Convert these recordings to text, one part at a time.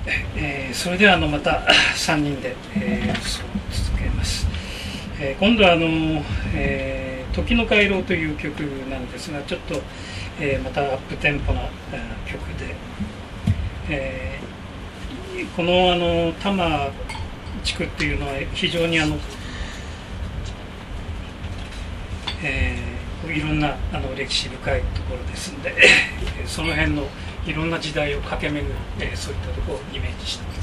それではまた3人で、続けます。今度は時の回廊という曲なんですが、ちょっと、またアップテンポな曲で、この多摩地区っていうのは非常にいろんな歴史深いところですのでその辺のいろんな時代を駆け巡る、そういったところをイメージしています。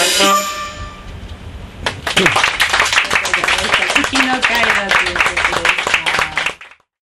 時の会話ということで。